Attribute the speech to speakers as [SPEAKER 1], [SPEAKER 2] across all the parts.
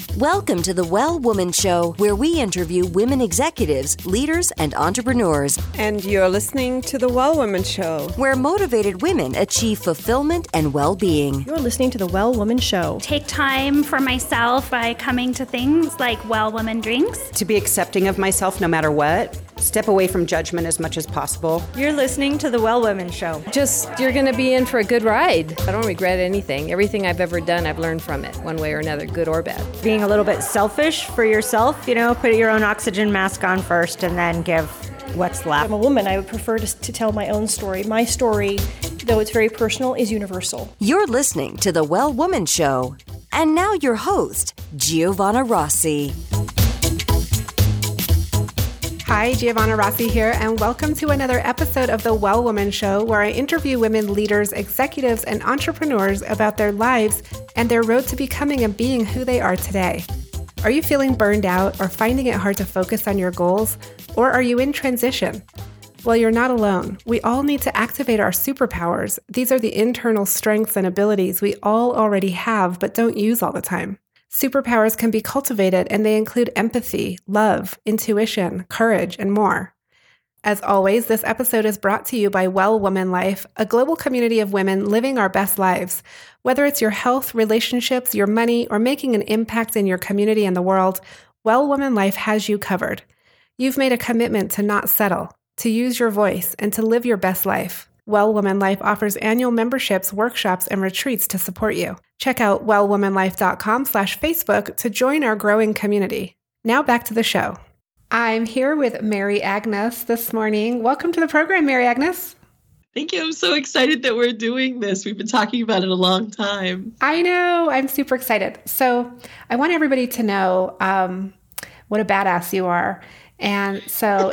[SPEAKER 1] Welcome to the Well Woman Show, where we interview women executives, leaders, and entrepreneurs.
[SPEAKER 2] And you're listening to the Well Woman Show,
[SPEAKER 1] where motivated women achieve fulfillment and well-being.
[SPEAKER 3] You're listening to the Well Woman Show.
[SPEAKER 4] Take time for myself by coming to things like Well Woman Drinks.
[SPEAKER 5] To be accepting of myself no matter what. Step away from judgment as much as possible.
[SPEAKER 6] You're listening to the Well Woman Show.
[SPEAKER 7] You're going to be in for a good ride. I don't regret anything. Everything I've ever done, I've learned from it, one way or another, good or bad.
[SPEAKER 6] Being a little bit selfish for yourself, put your own oxygen mask on first and then give what's left.
[SPEAKER 3] I'm a woman. I would prefer to tell my own story. My story, though it's very personal, is universal.
[SPEAKER 1] You're listening to the Well Woman Show. And now your host, Giovanna Rossi.
[SPEAKER 8] Hi, Giovanna Rossi here, and welcome to another episode of the Well Woman Show, where I interview women leaders, executives, and entrepreneurs about their lives and their road to becoming and being who they are today. Are you feeling burned out or finding it hard to focus on your goals? Or are you in transition? Well, you're not alone. We all need to activate our superpowers. These are the internal strengths and abilities we all already have but don't use all the time. Superpowers can be cultivated, and they include empathy, love, intuition, courage, and more. As always, this episode is brought to you by Well Woman Life, a global community of women living our best lives. Whether it's your health, relationships, your money, or making an impact in your community and the world, Well Woman Life has you covered. You've made a commitment to not settle, to use your voice, and to live your best life. Well Woman Life offers annual memberships, workshops, and retreats to support you. Check out wellwomanlife.com/Facebook to join our growing community. Now back to the show. I'm here with Mary Agnes this morning. Welcome to the program, Mary Agnes.
[SPEAKER 9] Thank you. I'm so excited that we're doing this. We've been talking about it a long time.
[SPEAKER 8] I know. I'm super excited. So I want everybody to know what a badass you are. And so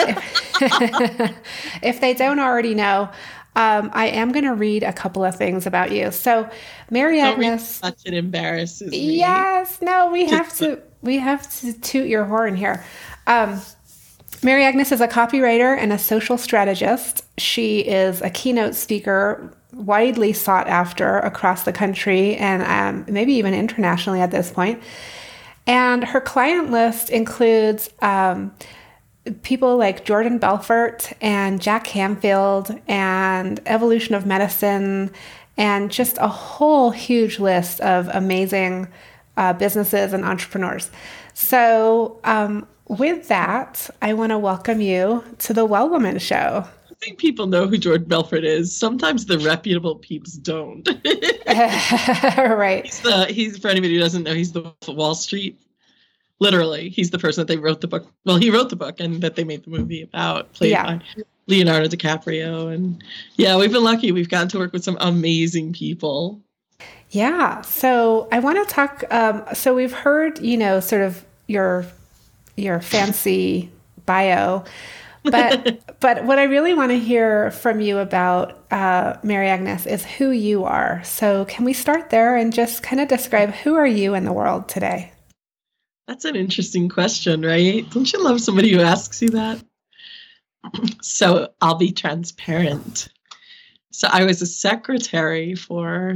[SPEAKER 8] if they don't already know, I am going to read a couple of things about you. So, Mary Agnes,
[SPEAKER 9] it embarrasses me.
[SPEAKER 8] Yes, no, we have to toot your horn here. Mary Agnes is a copywriter and a social strategist. She is a keynote speaker, widely sought after across the country and maybe even internationally at this point. And her client list includes people like Jordan Belfort and Jack Canfield and Evolution of Medicine and just a whole huge list of amazing businesses and entrepreneurs. So with that, I want to welcome you to the Well Woman Show.
[SPEAKER 9] I think people know who Jordan Belfort is. Sometimes the reputable peeps don't.
[SPEAKER 8] Right.
[SPEAKER 9] He's for anybody who doesn't know, he's the Wall Street. Literally, he's the person that they wrote the book. Well, he wrote the book and that they made the movie about, played by Leonardo DiCaprio. And yeah, we've been lucky. We've gotten to work with some amazing people.
[SPEAKER 8] Yeah. So I want to talk. So we've heard, sort of your fancy bio, but what I really want to hear from you about, Mary Agnes, is who you are. So can we start there and just kind of describe who are you in the world today?
[SPEAKER 9] That's an interesting question, right? Don't you love somebody who asks you that? So I'll be transparent. So I was a secretary for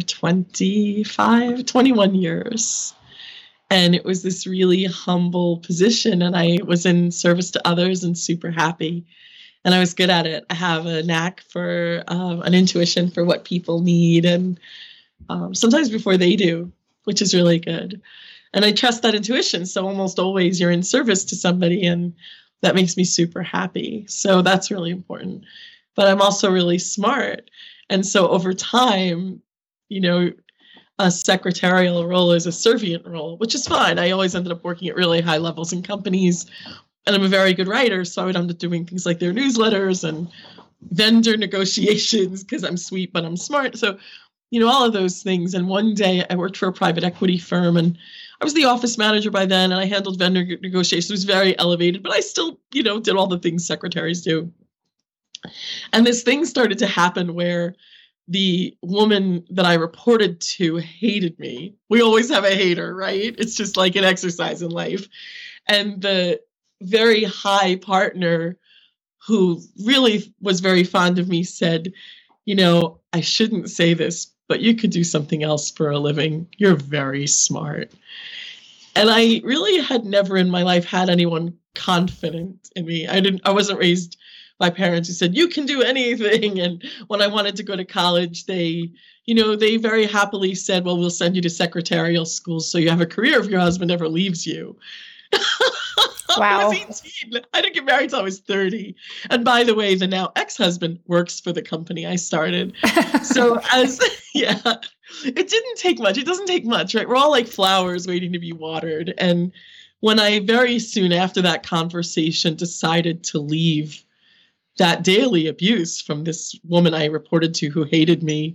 [SPEAKER 9] 21 years. And it was this really humble position. And I was in service to others and super happy. And I was good at it. I have a knack for an intuition for what people need. And sometimes before they do, which is really good. And I trust that intuition. So almost always you're in service to somebody, and that makes me super happy. So that's really important. But I'm also really smart. And so over time, a secretarial role is a servient role, which is fine. I always ended up working at really high levels in companies. And I'm a very good writer. So I would end up doing things like their newsletters and vendor negotiations because I'm sweet, but I'm smart. So, all of those things. And one day I worked for a private equity firm, and I was the office manager by then, and I handled vendor negotiations. It was very elevated, but I still, did all the things secretaries do. And this thing started to happen where the woman that I reported to hated me. We always have a hater, right? It's just like an exercise in life. And the very high partner who really was very fond of me said, I shouldn't say this, but you could do something else for a living. You're very smart. And I really had never in my life had anyone confident in me. I wasn't raised by parents who said, you can do anything. And when I wanted to go to college, they very happily said, well, we'll send you to secretarial school so you have a career if your husband ever leaves you.
[SPEAKER 8] Wow.
[SPEAKER 9] I was 18. I didn't get married until I was 30. And by the way, the now ex-husband works for the company I started. So it didn't take much. It doesn't take much, right? We're all like flowers waiting to be watered. And when I very soon after that conversation decided to leave that daily abuse from this woman I reported to who hated me,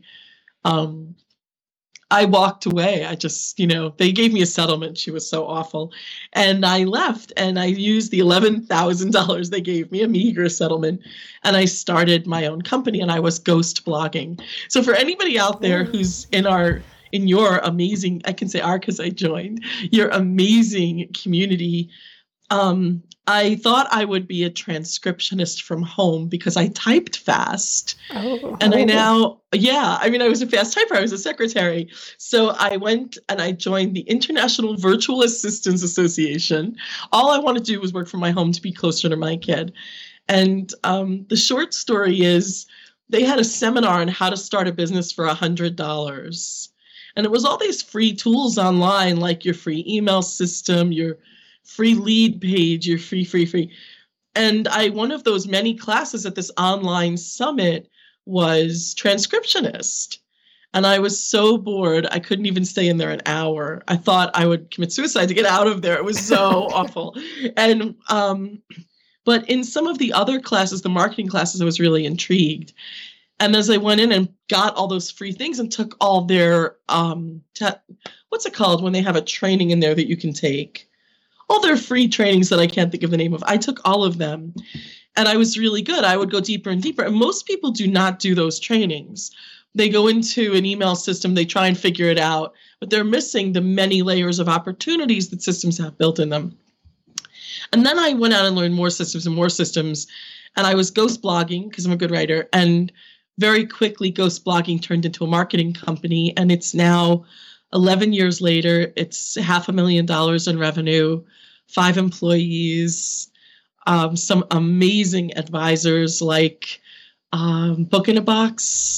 [SPEAKER 9] I walked away. I just, they gave me a settlement. She was so awful. And I left and I used the $11,000 they gave me, a meager settlement. And I started my own company and I was ghost blogging. So for anybody out there who's in your amazing, I can say our because I joined, your amazing community, I thought I would be a transcriptionist from home because I typed fast. And I was a fast typer. I was a secretary. So I went and I joined the International Virtual Assistants Association. All I wanted to do was work from my home to be closer to my kid. And the short story is they had a seminar on how to start a business for $100. And it was all these free tools online, like your free email system, your free lead page, your free. And one of those many classes at this online summit was transcriptionist. And I was so bored, I couldn't even stay in there an hour. I thought I would commit suicide to get out of there. It was so awful. And, but in some of the other classes, the marketing classes, I was really intrigued. And as I went in and got all those free things and took all their, what's it called when they have a training in there that you can take? All their free trainings that I can't think of the name of. I took all of them and I was really good. I would go deeper and deeper. And most people do not do those trainings. They go into an email system, they try and figure it out, but they're missing the many layers of opportunities that systems have built in them. And then I went out and learned more systems. And I was ghost blogging because I'm a good writer. And very quickly, ghost blogging turned into a marketing company. And it's now 11 years later, it's $500,000 in revenue, 5 employees, some amazing advisors like Book in a Box.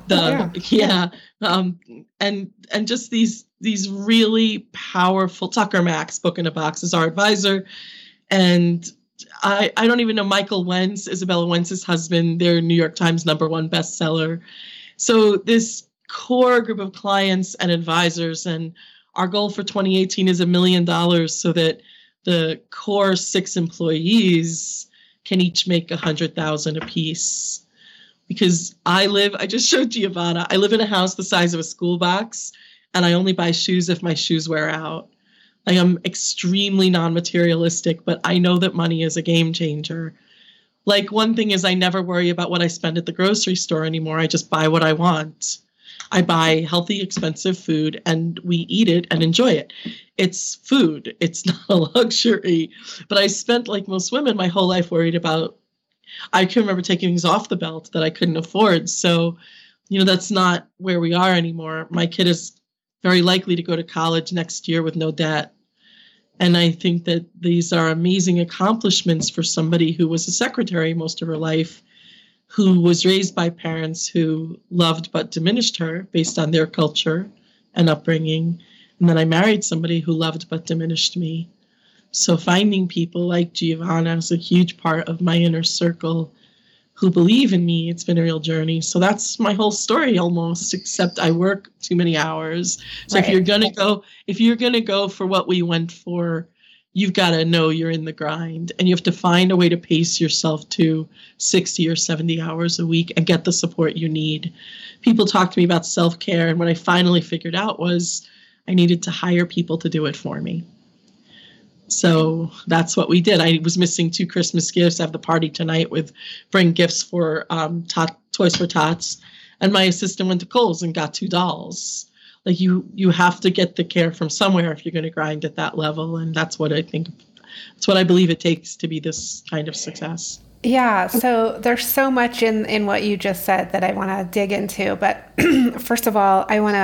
[SPEAKER 9] And just these really powerful, Tucker Max, Book in a Box is our advisor. And I don't even know Michael Wentz, Isabella Wentz's husband, their New York Times #1 bestseller. So this core group of clients and advisors, and our goal for 2018 is $1 million so that the core 6 employees can each make $100,000 apiece. Because I just showed Giovanna, I live in a house the size of a school box, and I only buy shoes if my shoes wear out. I am extremely non-materialistic, but I know that money is a game changer. Like, one thing is I never worry about what I spend at the grocery store anymore. I just buy what I want. I buy healthy, expensive food, and we eat it and enjoy it. It's food. It's not a luxury. But I spent, like most women, my whole life worried about, I can remember taking things off the belt that I couldn't afford. So, that's not where we are anymore. My kid is very likely to go to college next year with no debt. And I think that these are amazing accomplishments for somebody who was a secretary most of her life, who was raised by parents who loved but diminished her based on their culture and upbringing. And then I married somebody who loved but diminished me. So finding people like Giovanna is a huge part of my inner circle who believe in me. It's been a real journey. So that's my whole story almost, except I work too many hours. So right. If you're going to go for what we went for, you've got to know you're in the grind, and you have to find a way to pace yourself to 60 or 70 hours a week and get the support you need. People talk to me about self-care, and what I finally figured out was I needed to hire people to do it for me. So that's what we did. I was missing 2 Christmas gifts. I have the party tonight with bring gifts for Toys for Tots. And my assistant went to Kohl's and got 2 dolls. Like you have to get the care from somewhere if you're going to grind at that level. And that's what I believe it takes to be this kind of success.
[SPEAKER 8] Yeah. So there's so much in what you just said that I want to dig into. But first of all, I want to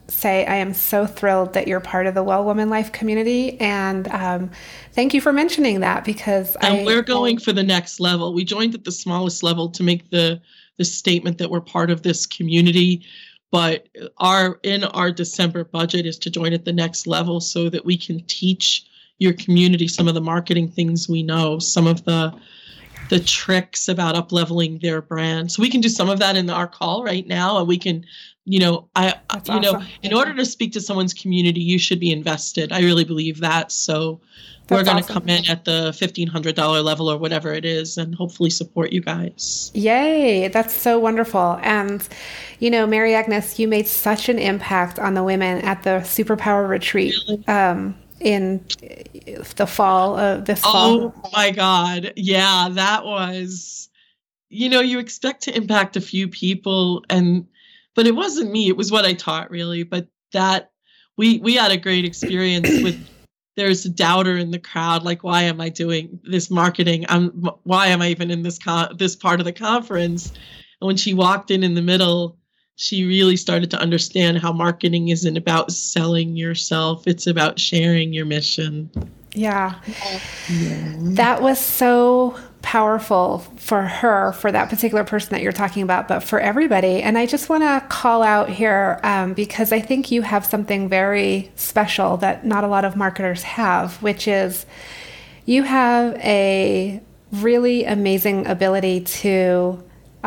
[SPEAKER 8] say I am so thrilled that you're part of the Well Woman Life community. And thank you for mentioning that, because
[SPEAKER 9] we're going for the next level. We joined at the smallest level to make the statement that we're part of this community. But our December budget is to join at the next level so that we can teach your community some of the marketing things we know, some of the tricks about up-leveling their brand. So we can do some of that in our call right now, and we can, awesome. In order to speak to someone's community, you should be invested. I really believe that. So we're going to come in at the $1,500 level or whatever it is, and hopefully support you guys.
[SPEAKER 8] Yay. That's so wonderful. And, Mary Agnes, you made such an impact on the women at the Superpower Retreat. Really? In the fall of this fall.
[SPEAKER 9] Oh my God. Yeah, that was, you expect to impact a few people, but it wasn't me. It was what I taught, really. But that we had a great experience with, there's a doubter in the crowd. Like, why am I doing this marketing? Why am I even in this part of the conference? And when she walked in the middle, she really started to understand how marketing isn't about selling yourself. It's about sharing your mission.
[SPEAKER 8] Yeah. That was so powerful for her, for that particular person that you're talking about, but for everybody. And I just want to call out here because I think you have something very special that not a lot of marketers have, which is you have a really amazing ability to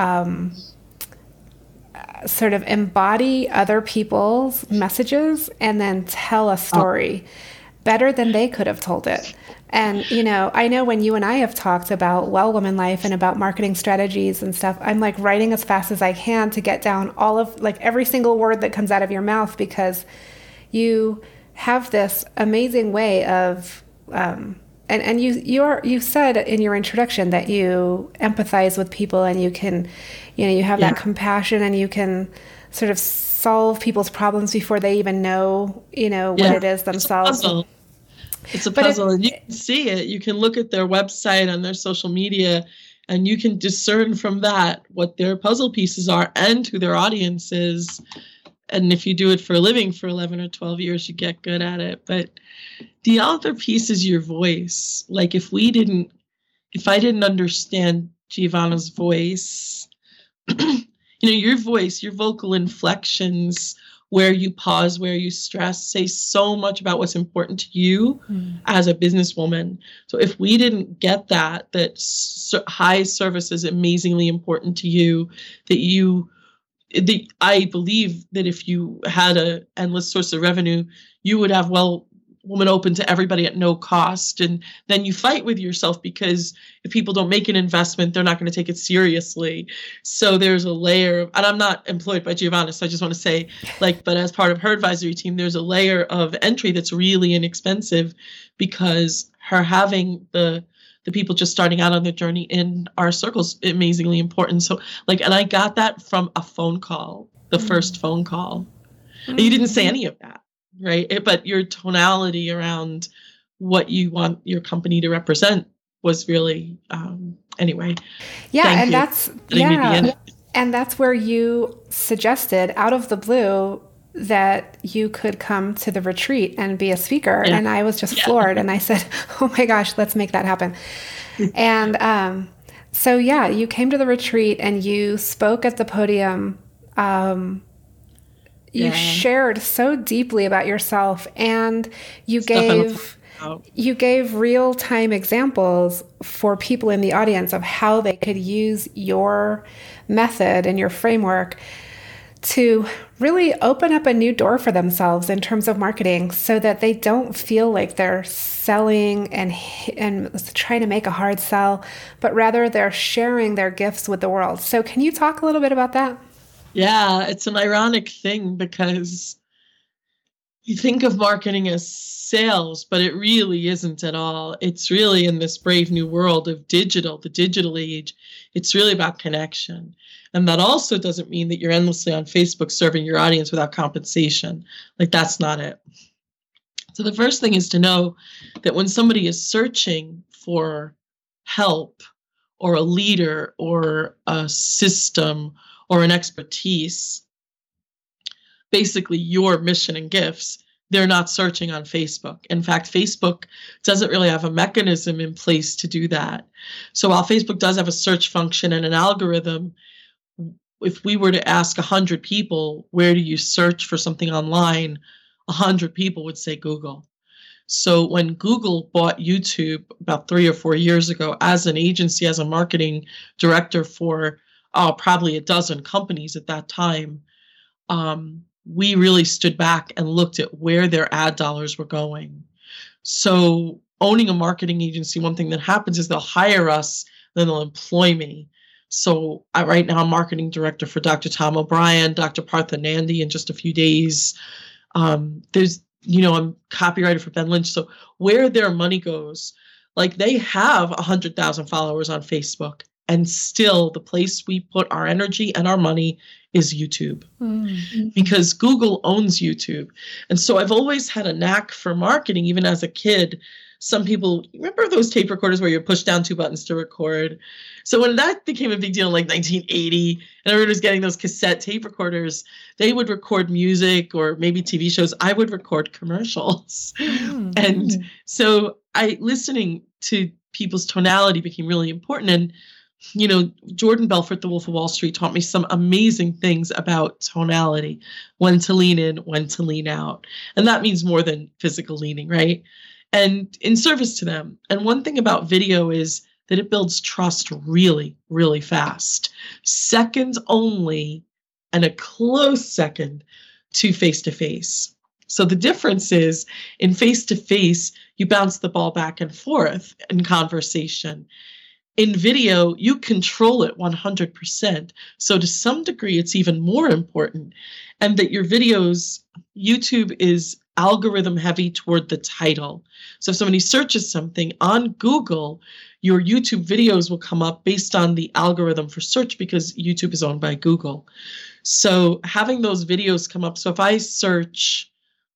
[SPEAKER 8] sort of embody other people's messages and then tell a story better than they could have told it. And, I know when you and I have talked about Well Woman Life and about marketing strategies and stuff, I'm like writing as fast as I can to get down all of every single word that comes out of your mouth, because you have this amazing way of, and you said in your introduction that you empathize with people, and you can, you have that compassion, and you can sort of solve people's problems before they even know, what it is themselves.
[SPEAKER 9] It's a puzzle, and you can see it. You can look at their website and their social media, and you can discern from that what their puzzle pieces are and who their audience is. And if you do it for a living for 11 or 12 years, you get good at it. But the other piece is your voice. Like, if I didn't understand Giovanna's voice, your voice, your vocal inflections, where you pause, where you stress, say so much about what's important to you as a businesswoman. So if we didn't get that high service is amazingly important to you, I believe that if you had an endless source of revenue, you would have Well Woman open to everybody at no cost. And then you fight with yourself, because if people don't make an investment, they're not going to take it seriously. So there's a layer of, and I'm not employed by Giovanna, so I just want to say, but as part of her advisory team, there's a layer of entry that's really inexpensive, because her having the people just starting out on their journey in our circles is amazingly important. So and I got that from a phone call, the first phone call. And you didn't say any of that. Right. But your tonality around what you want your company to represent was really, anyway.
[SPEAKER 8] Yeah. And that's where you suggested out of the blue that you could come to the retreat and be a speaker. Yeah. And I was just floored. And I said, oh my gosh, let's make that happen. And so, you came to the retreat and you spoke at the podium. You shared so deeply about yourself, and you gave real-time examples for people in the audience of how they could use your method and your framework to really open up a new door for themselves in terms of marketing, so that they don't feel like they're selling and trying to make a hard sell, but rather they're sharing their gifts with the world. So can you talk a little bit about that?
[SPEAKER 9] Yeah, it's an ironic thing, because you think of marketing as sales, but it really isn't at all. It's really, in this brave new world of the digital age, it's really about connection. And that also doesn't mean that you're endlessly on Facebook serving your audience without compensation. That's not it. So the first thing is to know that when somebody is searching for help or a leader or a system or an expertise, basically your mission and gifts, they're not searching on Facebook. In fact, Facebook doesn't really have a mechanism in place to do that. So while Facebook does have a search function and an algorithm, if we were to ask 100 people, where do you search for something online, 100 people would say Google. So when Google bought YouTube about 3 or 4 years ago, as an agency, as a marketing director for probably a dozen companies at that time, we really stood back and looked at where their ad dollars were going. So owning a marketing agency, one thing that happens is they'll hire us, then they'll employ me. So right now I'm marketing director for Dr. Tom O'Brien, Dr. Partha Nandi in just a few days. I'm copywriter for Ben Lynch. So where their money goes, like they have 100,000 followers on Facebook, and still the place we put our energy and our money is YouTube, because Google owns YouTube. And so I've always had a knack for marketing, even as a kid. Some people, remember those tape recorders where you push down 2 buttons to record? So when that became a big deal in like 1980, and everyone was getting those cassette tape recorders, they would record music or maybe TV shows. I would record commercials. And so listening to people's tonality became really important. And Jordan Belfort, The Wolf of Wall Street, taught me some amazing things about tonality, when to lean in, when to lean out. And that means more than physical leaning, right? And in service to them. And one thing about video is that it builds trust really, really fast. Seconds only, and a close second to face-to-face. So the difference is in face-to-face, you bounce the ball back and forth in conversation. In video, you control it 100%. So to some degree, it's even more important. And that your videos, YouTube is algorithm heavy toward the title. So if somebody searches something on Google, your YouTube videos will come up based on the algorithm for search, because YouTube is owned by Google. So having those videos come up. So if I search,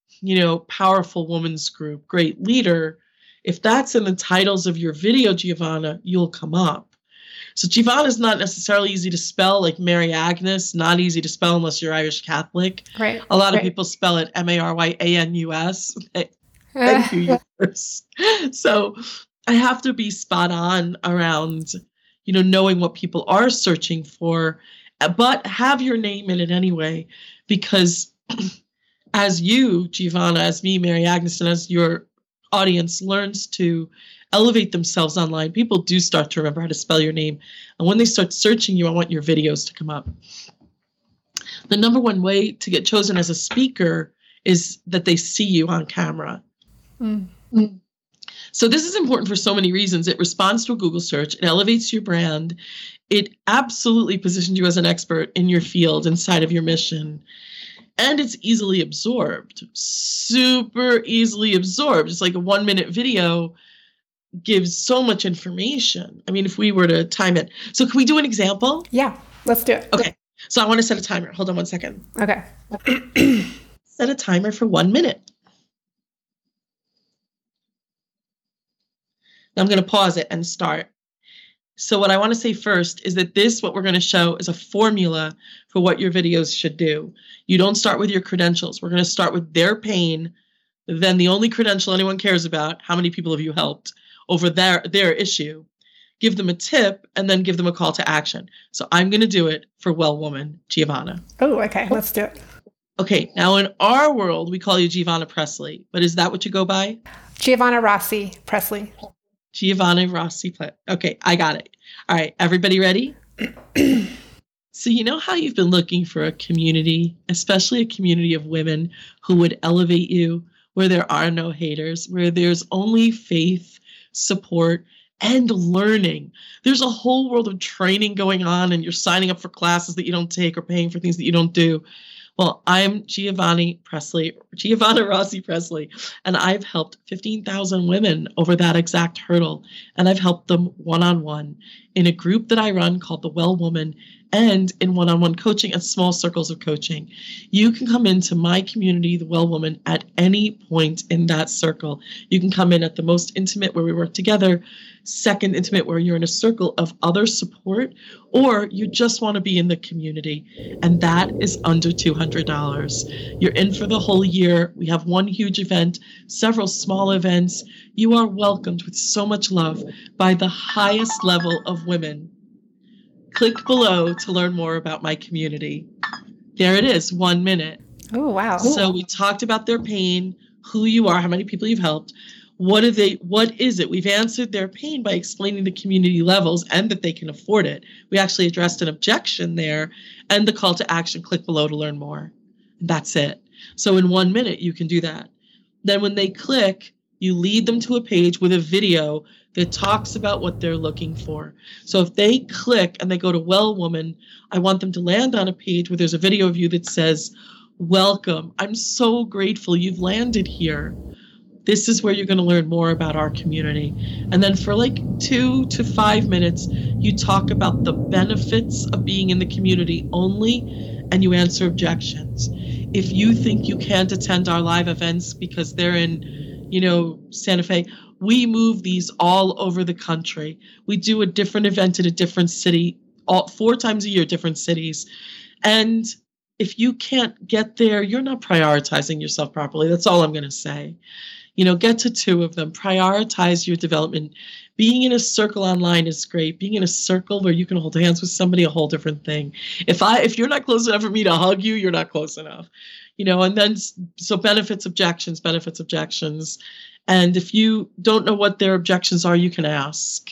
[SPEAKER 9] powerful women's group, great leader, if that's in the titles of your video, Giovanna, you'll come up. So Giovanna is not necessarily easy to spell, like Mary Agnes, not easy to spell unless you're Irish Catholic.
[SPEAKER 8] Right.
[SPEAKER 9] A lot of people spell it Maryanus. Thank you, universe. So I have to be spot on around, knowing what people are searching for, but have your name in it anyway, because as you, Giovanna, as me, Mary Agnes, and as your audience learns to elevate themselves online, people do start to remember how to spell your name. And when they start searching you, I want your videos to come up. The number one way to get chosen as a speaker is that they see you on camera. So this is important for so many reasons. It responds to a Google search. It elevates your brand. It absolutely positions you as an expert in your field, inside of your mission. And it's easily absorbed, super easily absorbed. It's like a 1-minute video gives so much information. I mean, if we were to time it. So can we do an example?
[SPEAKER 8] Yeah, let's do it.
[SPEAKER 9] Okay. So I want to set a timer. Hold on 1 second.
[SPEAKER 8] Okay.
[SPEAKER 9] Set a timer for 1 minute. Now I'm going to pause it and start. So what I want to say first is that what we're going to show is a formula for what your videos should do. You don't start with your credentials. We're going to start with their pain, then the only credential anyone cares about, how many people have you helped over their issue. Give them a tip, and then give them a call to action. So I'm going to do it for Well Woman, Giovanna.
[SPEAKER 8] Oh, okay. Let's do it.
[SPEAKER 9] Okay. Now in our world, we call you Giovanna Presley, but is that what you go by?
[SPEAKER 8] Giovanna Rossi Presley.
[SPEAKER 9] Giovanna Rossi. Okay, I got it. All right, everybody ready? So you know how you've been looking for a community, especially a community of women who would elevate you, where there are no haters, where there's only faith, support, and learning. There's a whole world of training going on, and you're signing up for classes that you don't take or paying for things that you don't do. Well, I'm Giovanna Rossi Presley, and I've helped 15,000 women over that exact hurdle, and I've helped them one-on-one in a group that I run called The Well Woman, and in one-on-one coaching and small circles of coaching. You can come into my community, the Well Woman, at any point in that circle. You can come in at the most intimate where we work together, second intimate where you're in a circle of other support, or you just want to be in the community, and that is under $200. You're in for the whole year. We have one huge event, several small events. You are welcomed with so much love by the highest level of women. Click below to learn more about my community. There it is, 1 minute.
[SPEAKER 8] Oh, wow.
[SPEAKER 9] So we talked about their pain, who you are, how many people you've helped. What is it? We've answered their pain by explaining the community levels and that they can afford it. We actually addressed an objection there and the call to action, click below to learn more. That's it. So in 1 minute, you can do that. Then when they click, you lead them to a page with a video that talks about what they're looking for. So if they click and they go to Well Woman, I want them to land on a page where there's a video of you that says, welcome. I'm so grateful you've landed here. This is where you're going to learn more about our community. And then for like 2 to 5 minutes, you talk about the benefits of being in the community only, and you answer objections. If you think you can't attend our live events because they're in, Santa Fe, we move these all over the country. We do a different event in a different city, 4 times a year, different cities. And if you can't get there, you're not prioritizing yourself properly. That's all I'm going to say. Get to 2 of them. Prioritize your development. Being in a circle online is great. Being in a circle where you can hold hands with somebody, a whole different thing. If you're not close enough for me to hug you, you're not close enough. And then, so benefits, objections. And if you don't know what their objections are, you can ask.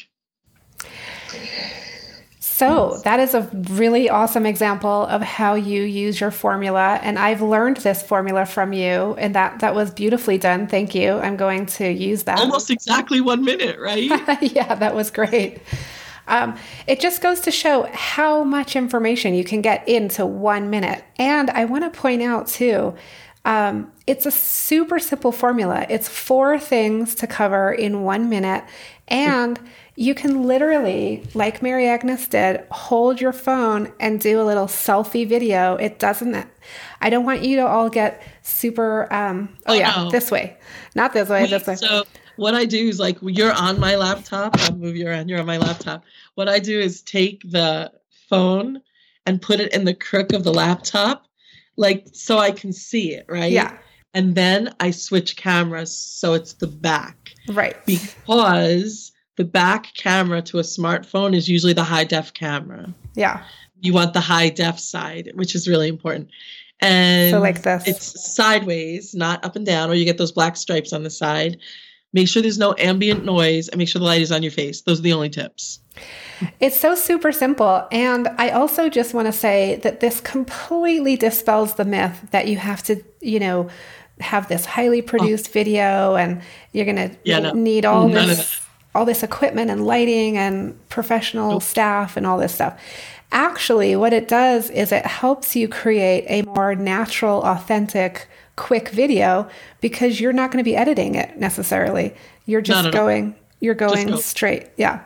[SPEAKER 8] So that is a really awesome example of how you use your formula. And I've learned this formula from you, and that was beautifully done. Thank you. I'm going to use that.
[SPEAKER 9] Almost exactly 1 minute, right?
[SPEAKER 8] Yeah, that was great. It just goes to show how much information you can get into 1 minute. And I want to point out too, it's a super simple formula. It's 4 things to cover in 1 minute. And you can literally, like Mary Agnes did, hold your phone and do a little selfie video. I don't want you to all get super, this way, not this way, this way.
[SPEAKER 9] So what I do is, like, you're on my laptop, I'll move you around, you're on my laptop. What I do is take the phone and put it in the crook of the laptop, like, so I can see it, right?
[SPEAKER 8] Yeah.
[SPEAKER 9] And then I switch cameras so it's the back.
[SPEAKER 8] Right.
[SPEAKER 9] Because the back camera to a smartphone is usually the high def camera.
[SPEAKER 8] Yeah.
[SPEAKER 9] You want the high def side, which is really important. And
[SPEAKER 8] so like this.
[SPEAKER 9] It's sideways, not up and down, or you get those black stripes on the side. Make sure there's no ambient noise and make sure the light is on your face. Those are the only tips.
[SPEAKER 8] It's so super simple. And I also just want to say that this completely dispels the myth that you have to, have this highly produced video and you're going to need all this equipment and lighting and professional staff and all this stuff. Actually, what it does is it helps you create a more natural, authentic, quick video because you're not going to be editing it necessarily. You're just going straight. Yeah.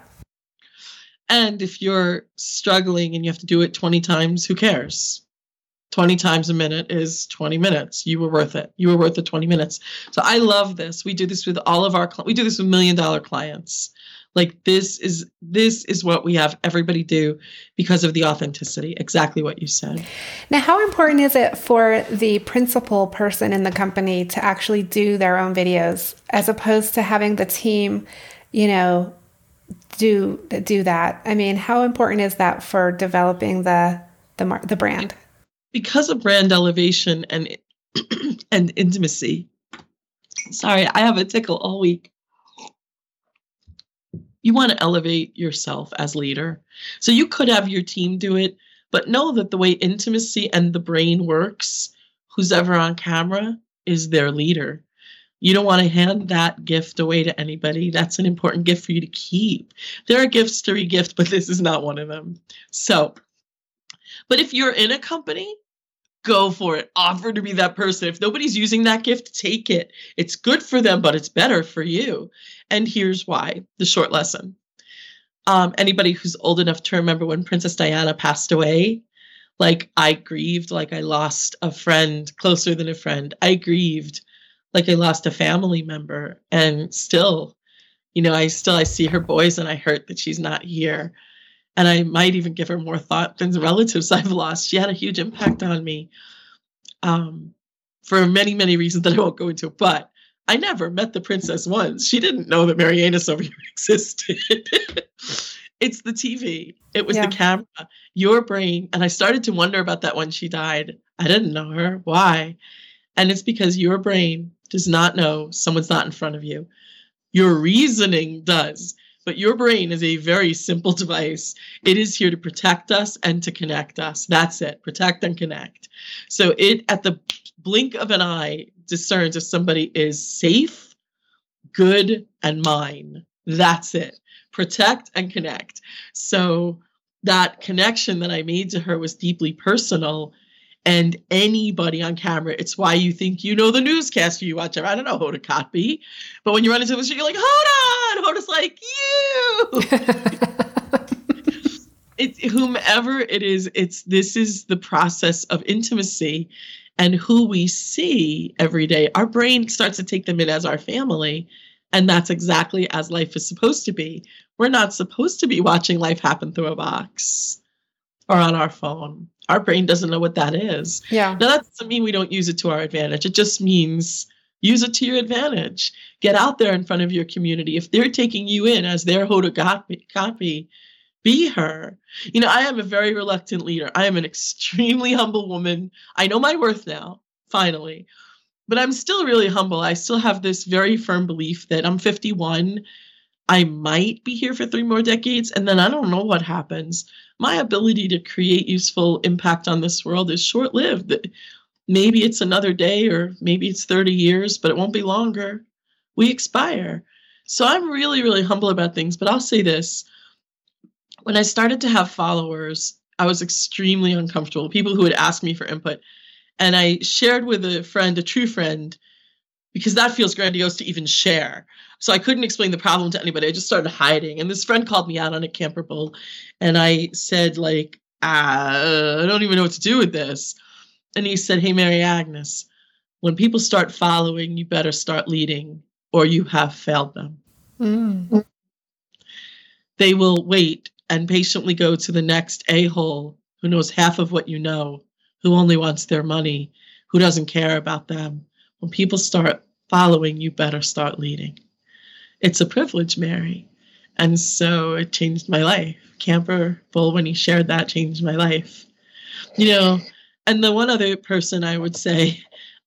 [SPEAKER 9] And if you're struggling and you have to do it 20 times, who cares? 20 times a minute is 20 minutes. You were worth it. You were worth the 20 minutes. So I love this. We do this with all of our, we do this with $1 million clients. Like this is what we have everybody do because of the authenticity. Exactly what you said.
[SPEAKER 8] Now, how important is it for the principal person in the company to actually do their own videos as opposed to having the team, do that? I mean, how important is that for developing the brand?
[SPEAKER 9] Because of brand elevation and intimacy. Sorry, I have a tickle all week. You want to elevate yourself as leader. So you could have your team do it, but know that the way intimacy and the brain works, who's ever on camera is their leader. You don't want to hand that gift away to anybody. That's an important gift for you to keep. There are gifts to re-gift, but this is not one of them. So, but if you're in a company, go for it. Offer to be that person. If nobody's using that gift, take it. It's good for them, but it's better for you. And here's why, the short lesson. Anybody who's old enough to remember when Princess Diana passed away, like I grieved like I lost a friend closer than a friend. I grieved like I lost a family member. And still, I see her boys and I hurt that she's not here. And I might even give her more thought than the relatives I've lost. She had a huge impact on me for many, many reasons that I won't go into. But I never met the princess once. She didn't know that Marianus over here existed. It's the TV. It was the camera, your brain. And I started to wonder about that when she died. I didn't know her. Why? And it's because your brain does not know someone's not in front of you. Your reasoning does. But your brain is a very simple device. It is here to protect us and to connect us. That's it. Protect and connect. So it, at the blink of an eye, discerns if somebody is safe, good, and mine. That's it. Protect and connect. So that connection that I made to her was deeply personal. And anybody on camera, it's why you think you know the newscaster you watch. I don't know Hoda Kotb, but when you run into the street, you're like, Hoda! And Hoda's like, you! It's whomever it is, this is the process of intimacy and who we see every day. Our brain starts to take them in as our family. And that's exactly as life is supposed to be. We're not supposed to be watching life happen through a box or on our phone. Our brain doesn't know what that is.
[SPEAKER 8] Yeah.
[SPEAKER 9] Now, that doesn't mean we don't use it to our advantage. It just means use it to your advantage. Get out there in front of your community. If they're taking you in as their Hoda Kotb, be her. I am a very reluctant leader. I am an extremely humble woman. I know my worth now, finally. But I'm still really humble. I still have this very firm belief that I'm 51. I might be here for 3 more decades, and then I don't know what happens. My ability to create useful impact on this world is short-lived. Maybe it's another day, or maybe it's 30 years, but it won't be longer. We expire. So I'm really, really humble about things. But I'll say this. When I started to have followers, I was extremely uncomfortable. People who would ask me for input. And I shared with a friend, a true friend, because that feels grandiose to even share. So I couldn't explain the problem to anybody. I just started hiding. And this friend called me out on a Camper Bowl. And I said, I don't even know what to do with this. And he said, hey, Mary Agnes, when people start following, you better start leading, or you have failed them. Mm. They will wait and patiently go to the next a-hole who knows half of what you know, who only wants their money, who doesn't care about them. When people start following, you better start leading. It's a privilege, Mary. And so it changed my life. Camper Bowl, when he shared that, changed my life. And the one other person I would say,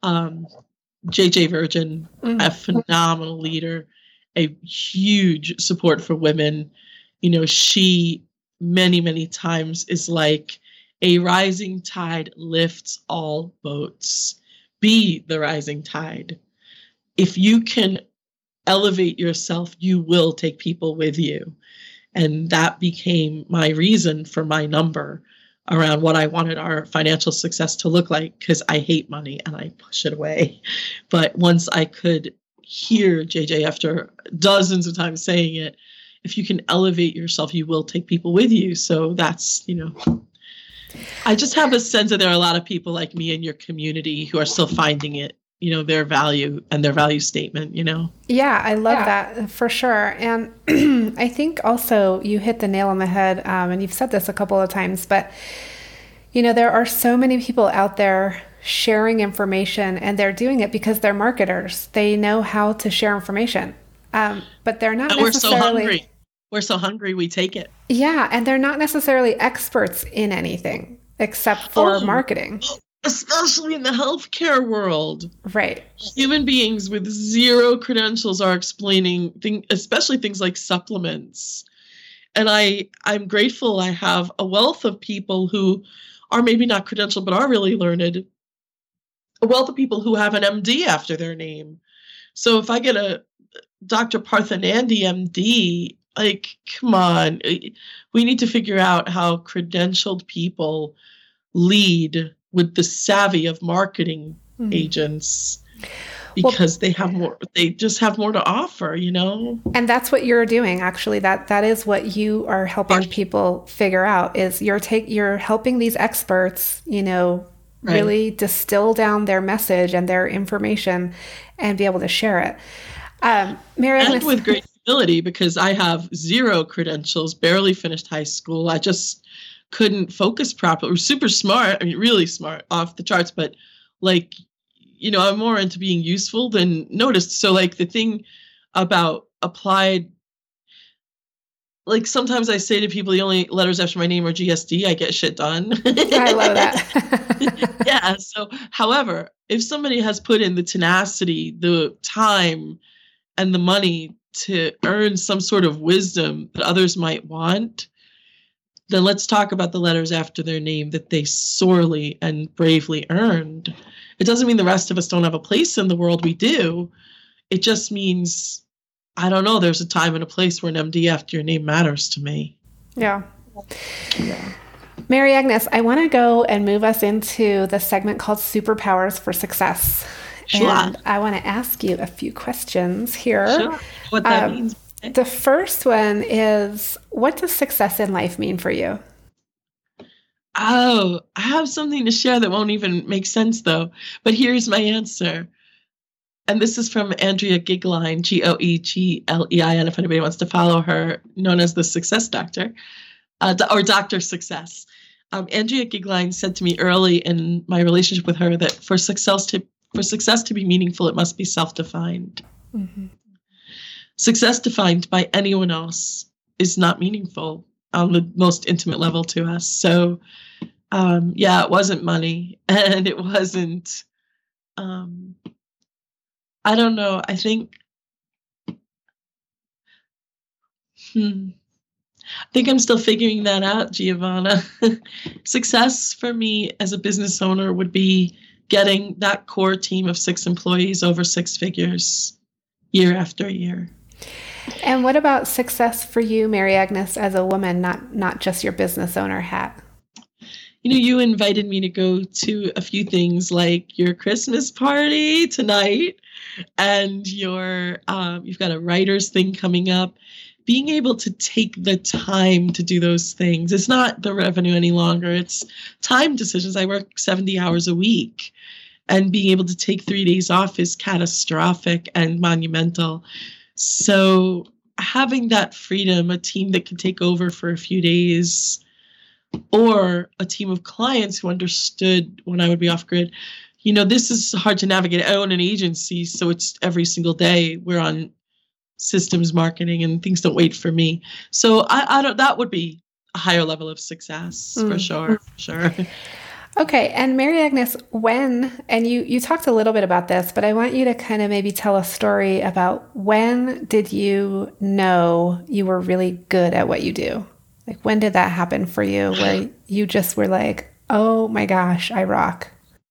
[SPEAKER 9] JJ Virgin, a phenomenal leader, a huge support for women. She many, many times is like, a rising tide lifts all boats. Be the rising tide. If you can elevate yourself, you will take people with you. And that became my reason for my number around what I wanted our financial success to look like, because I hate money and I push it away. But once I could hear JJ after dozens of times saying it, if you can elevate yourself, you will take people with you. So that's, I just have a sense that there are a lot of people like me in your community who are still finding it, their value and their value statement,
[SPEAKER 8] Yeah, I love that for sure. And I think also you hit the nail on the head, and you've said this a couple of times, but, there are so many people out there sharing information, and they're doing it because they're marketers. They know how to share information, but they're not necessarily...
[SPEAKER 9] We're so hungry. We're so hungry, we take it.
[SPEAKER 8] Yeah, and they're not necessarily experts in anything except for marketing.
[SPEAKER 9] Especially in the healthcare world.
[SPEAKER 8] Right.
[SPEAKER 9] Human beings with zero credentials are explaining especially things like supplements. And I'm grateful I have a wealth of people who are maybe not credentialed, but are really learned. A wealth of people who have an MD after their name. So if I get a Dr. Parthanandi, MD, come on, we need to figure out how credentialed people lead with the savvy of marketing agents. because they just have more to offer, you know?
[SPEAKER 8] And that's what you're doing, actually. That is what you are helping people figure out, is you're helping these experts, you know, really distill down their message and their information and be able to share it. Mary Agnes,
[SPEAKER 9] and with great humility, because I have 0 credentials, barely finished high school. I just couldn't focus properly. We're super smart. I mean, really smart, off the charts, but like, you know, I'm more into being useful than noticed. So like the thing about applied, like sometimes I say to people, the only letters after my name are GSD, I get shit done.
[SPEAKER 8] I love that.
[SPEAKER 9] Yeah. So, however, if somebody has put in the tenacity, the time, and the money to earn some sort of wisdom that others might want, then let's talk about the letters after their name that they sorely and bravely earned. It doesn't mean the rest of us don't have a place in the world. We do. It just means, I don't know, there's a time and a place where an MD after your name matters to me.
[SPEAKER 8] Yeah. Mary Agnes, I want to go and move us into the segment called Superpowers for Success.
[SPEAKER 9] Sure.
[SPEAKER 8] And I want to ask you a few questions here.
[SPEAKER 9] Sure. What that means.
[SPEAKER 8] The first one is, what does success in life mean for you?
[SPEAKER 9] Oh, I have something to share that won't even make sense, though. But here's my answer. And this is from Andrea Giglein, Goeglein, if anybody wants to follow her, known as the Success Doctor, or Dr. Success. Andrea Giglein said to me early in my relationship with her that for success to be meaningful, it must be self-defined. Mm-hmm. Success defined by anyone else is not meaningful on the most intimate level to us. So, it wasn't money, and it wasn't, I don't know. I think, I'm still figuring that out, Giovanna. Success for me as a business owner would be getting that core team of 6 employees over 6 figures year after year.
[SPEAKER 8] And what about success for you, Mary Agnes, as a woman, not just your business owner hat?
[SPEAKER 9] You know, you invited me to go to a few things like your Christmas party tonight, and you've got a writer's thing coming up. Being able to take the time to do those things. It's not the revenue any longer. It's time decisions. I work 70 hours a week, and being able to take 3 days off is catastrophic and monumental. So having that freedom, a team that can take over for a few days, or a team of clients who understood when I would be off grid. You know, this is hard to navigate. I own an agency, so it's every single day we're on systems marketing and things don't wait for me. So I don't, that would be a higher level of success for sure.
[SPEAKER 8] Okay. And Mary Agnes, and you talked a little bit about this, but I want you to kind of maybe tell a story about when did you know you were really good at what you do? Like, when did that happen for you where you just were like, oh my gosh, I rock?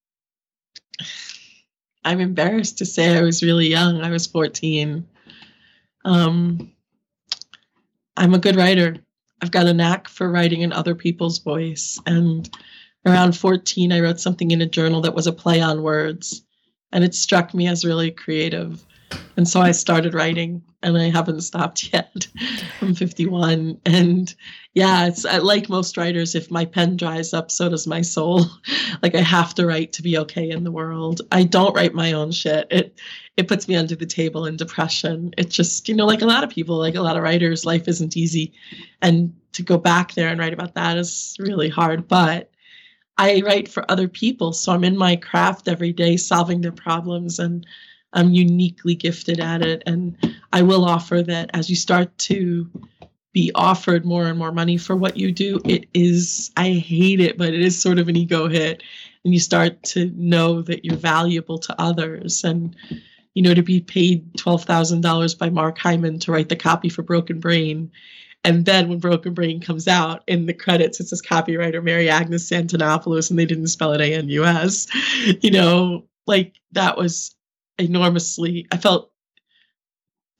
[SPEAKER 9] I'm embarrassed to say I was really young. I was 14. I'm a good writer. I've got a knack for writing in other people's voice. And around 14, I wrote something in a journal that was a play on words. And it struck me as really creative. And so I started writing, and I haven't stopped yet. I'm 51. And yeah, it's like most writers, if my pen dries up, so does my soul. Like, I have to write to be okay in the world. I don't write my own shit. It puts me under the table in depression. It just, you know, like a lot of people, like a lot of writers, life isn't easy. And to go back there and write about that is really hard. But I write for other people. So I'm in my craft every day, solving their problems, and I'm uniquely gifted at it. And I will offer that as you start to be offered more and more money for what you do, it is, I hate it, but it is sort of an ego hit. And you start to know that you're valuable to others. And, you know, to be paid $12,000 by Mark Hyman to write the copy for Broken Brain. And then when Broken Brain comes out, in the credits, it says copywriter Mary Agnes Antonopoulos, and they didn't spell it A-N-U-S. You know, like, that was enormously, I felt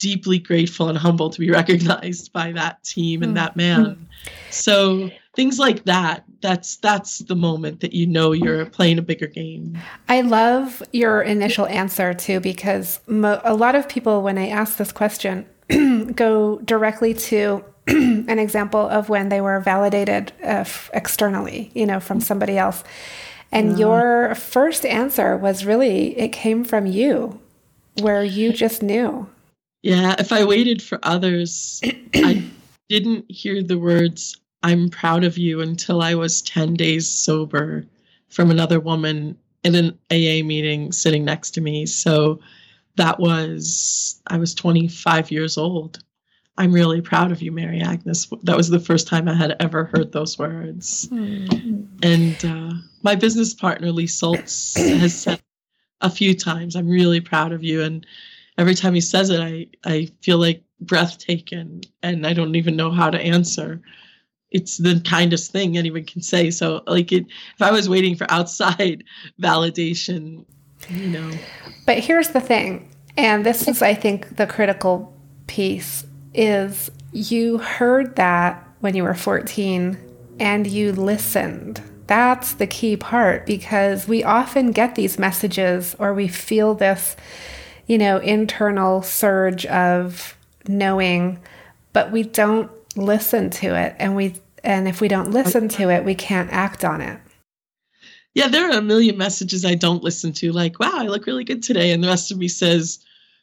[SPEAKER 9] deeply grateful and humble to be recognized by that team and that man. So things like that, that's the moment that you know you're playing a bigger game.
[SPEAKER 8] I love your initial answer too, because a lot of people, when I ask this question, go directly to an example of when they were validated externally, from somebody else. And your first answer was really, it came from you, where you just knew.
[SPEAKER 9] Yeah, if I waited for others, I didn't hear the words, "I'm proud of you," until I was 10 days sober from another woman in an AA meeting sitting next to me. So I was 25 years old. "I'm really proud of you, Mary Agnes." That was the first time I had ever heard those words. And my business partner, Lee Soltz, has said a few times, "I'm really proud of you." And every time he says it, I feel like breath taken, and I don't even know how to answer. It's the kindest thing anyone can say. So if I was waiting for outside validation,
[SPEAKER 8] But here's the thing, and this is, I think, the critical piece, is you heard that when you were 14 and you listened. That's the key part, because we often get these messages, or we feel this, internal surge of knowing, but we don't listen to it. And if we don't listen to it, we can't act on it.
[SPEAKER 9] Yeah, there are a million messages I don't listen to, like, "Wow, I look really good today." And the rest of me says,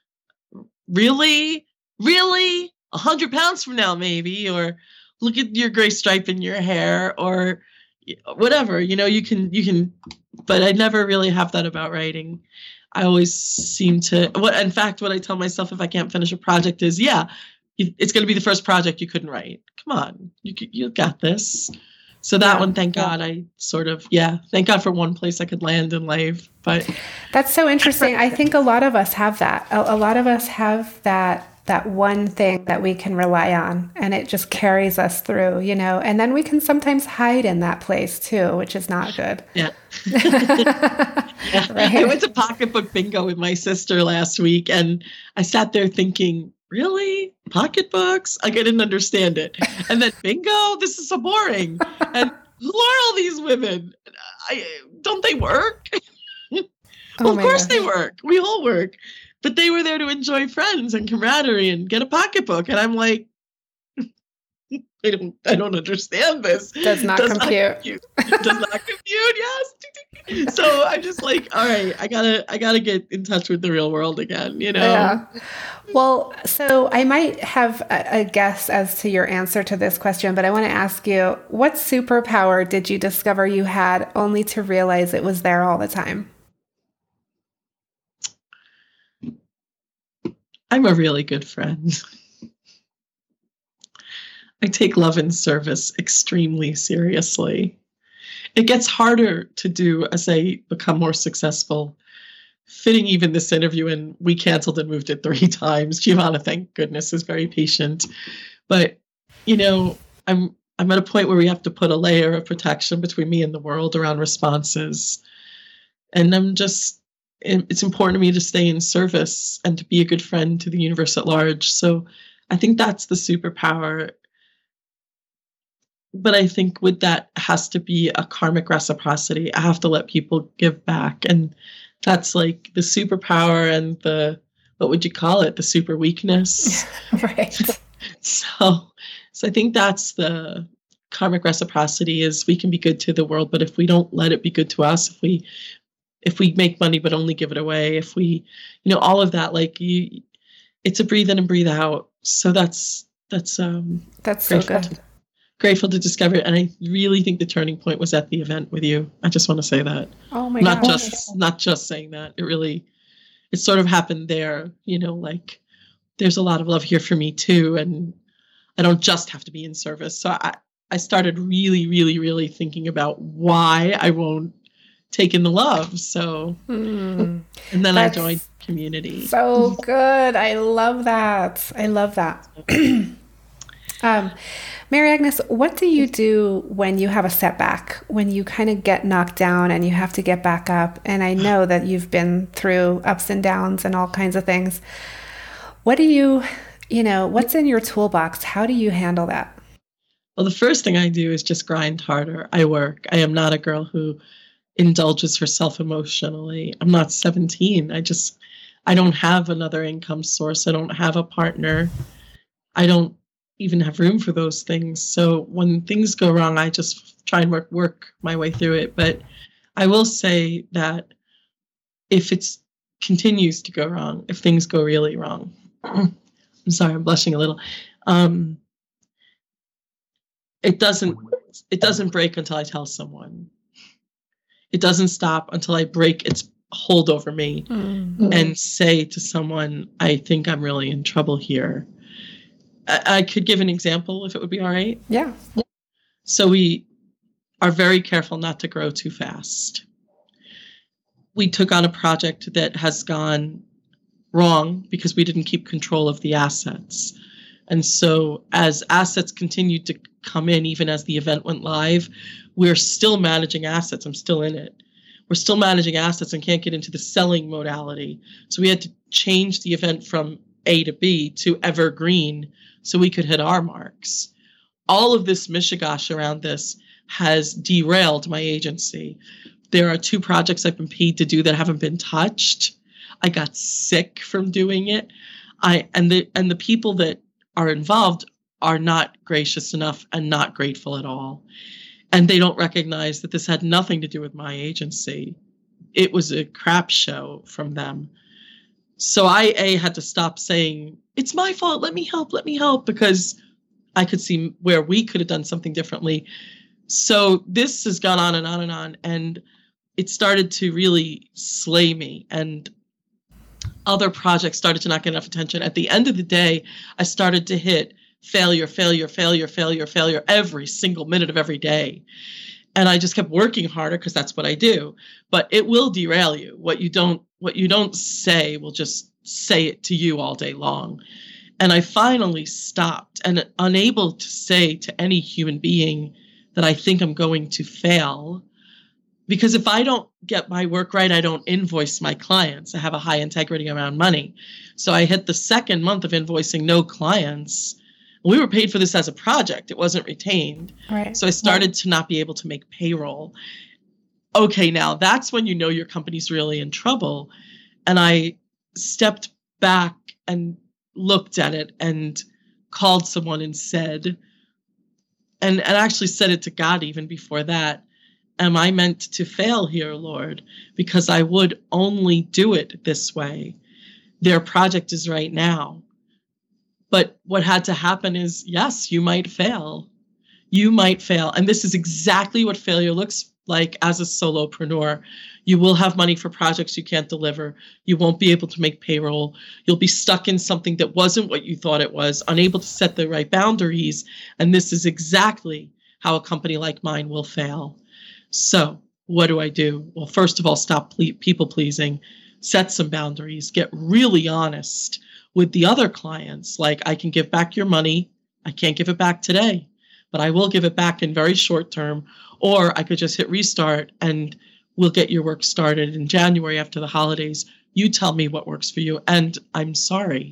[SPEAKER 9] "Really? Really? 100 pounds from now, maybe?" Or, "Look at your gray stripe in your hair," or whatever. You can, but I never really have that about writing. I always seem to, in fact, what I tell myself if I can't finish a project is, it's going to be the first project you couldn't write. Come on, you got this. So that one, thank God, thank God for one place I could land in life. But
[SPEAKER 8] that's so interesting. I think a lot of us have that. A lot of us have that one thing that we can rely on, and it just carries us through, and then we can sometimes hide in that place too, which is not good.
[SPEAKER 9] Yeah.
[SPEAKER 8] Right?
[SPEAKER 9] I went to pocketbook bingo with my sister last week, and I sat there thinking, really? Pocketbooks? I didn't understand it. And then bingo? This is so boring. And who are all these women? Don't they work? Well, of course they work. We all work. But they were there to enjoy friends and camaraderie and get a pocketbook. And I'm like, I don't understand this.
[SPEAKER 8] Does not compute.
[SPEAKER 9] Does not compute, yes. So I'm just like, all right, I gotta get in touch with the real world again,
[SPEAKER 8] Yeah. Well, so I might have a guess as to your answer to this question, but I want to ask you, what superpower did you discover you had only to realize it was there all the time?
[SPEAKER 9] I'm a really good friend. I take love and service extremely seriously. It gets harder to do as I become more successful. Fitting even this interview in, we canceled and moved it 3 times. Giovanna, thank goodness, is very patient. But, I'm at a point where we have to put a layer of protection between me and the world around responses. And it's important to me to stay in service and to be a good friend to the universe at large. So I think that's the superpower. But I think with that has to be a karmic reciprocity. I have to let people give back. And that's like the superpower and what would you call it? The super weakness.
[SPEAKER 8] Right.
[SPEAKER 9] So I think that's the karmic reciprocity, is we can be good to the world, but if we don't let it be good to us, if we make money but only give it away, if we, all of that, it's a breathe in and breathe out. So that's so good. Grateful to discover it. And I really think the turning point was at the event with you. I just want to say that.
[SPEAKER 8] Oh my God.
[SPEAKER 9] Not just saying that. It sort of happened there, there's a lot of love here for me too. And I don't just have to be in service. So I started really, really, really thinking about why I won't take in the love. So, and then I joined community.
[SPEAKER 8] So good. I love that. Mary Agnes, what do you do when you have a setback, when you kind of get knocked down and you have to get back up? And I know that you've been through ups and downs and all kinds of things. What do you, what's in your toolbox? How do you handle that?
[SPEAKER 9] Well, the first thing I do is just grind harder. I work. I am not a girl who indulges herself emotionally. I'm not 17. I don't have another income source. I don't have a partner. I don't even have room for those things. So when things go wrong, I just try and work my way through it. But I will say that if it continues to go wrong, if things go really wrong, I'm sorry, I'm blushing a little. It doesn't break until I tell someone. It doesn't stop until I break its hold over me and say to someone, I think I'm really in trouble here. I could give an example if it would be all right.
[SPEAKER 8] Yeah.
[SPEAKER 9] So we are very careful not to grow too fast. We took on a project that has gone wrong because we didn't keep control of the assets. And so as assets continued to come in, even as the event went live, we're still managing assets. I'm still in it. We're still managing assets and can't get into the selling modality. So we had to change the event from A to B to evergreen so we could hit our marks. All of this mishigash around this has derailed my agency. There are 2 projects I've been paid to do that haven't been touched. I got sick from doing it. And the people that are involved are not gracious enough and not grateful at all. And they don't recognize that this had nothing to do with my agency. It was a crap show from them. So I had to stop saying, it's my fault, let me help, because I could see where we could have done something differently. So this has gone on and on and on, and it started to really slay me. And other projects started to not get enough attention. At the end of the day, I started to hit failure every single minute of every day. And I just kept working harder because that's what I do. But it will derail you. What you don't say will just say it to you all day long. And I finally stopped and unable to say to any human being that I think I'm going to fail. Because if I don't get my work right, I don't invoice my clients. I have a high integrity around money. So I hit the second month of invoicing no clients. We were paid for this as a project. It wasn't retained.
[SPEAKER 8] Right.
[SPEAKER 9] So I started to not be able to make payroll. Okay, now that's when you know your company's really in trouble. And I stepped back and looked at it and called someone and said, and actually said it to God even before that, am I meant to fail here, Lord? Because I would only do it this way. Their project is right now. But what had to happen is, yes, you might fail. You might fail. And this is exactly what failure looks like as a solopreneur. You will have money for projects you can't deliver. You won't be able to make payroll. You'll be stuck in something that wasn't what you thought it was, unable to set the right boundaries. And this is exactly how a company like mine will fail. So what do? Well, first of all, stop people pleasing, set some boundaries, get really honest with the other clients. Like, I can give back your money. I can't give it back today, but I will give it back in very short term. Or I could just hit restart and we'll get your work started in January after the holidays. You tell me what works for you. And I'm sorry.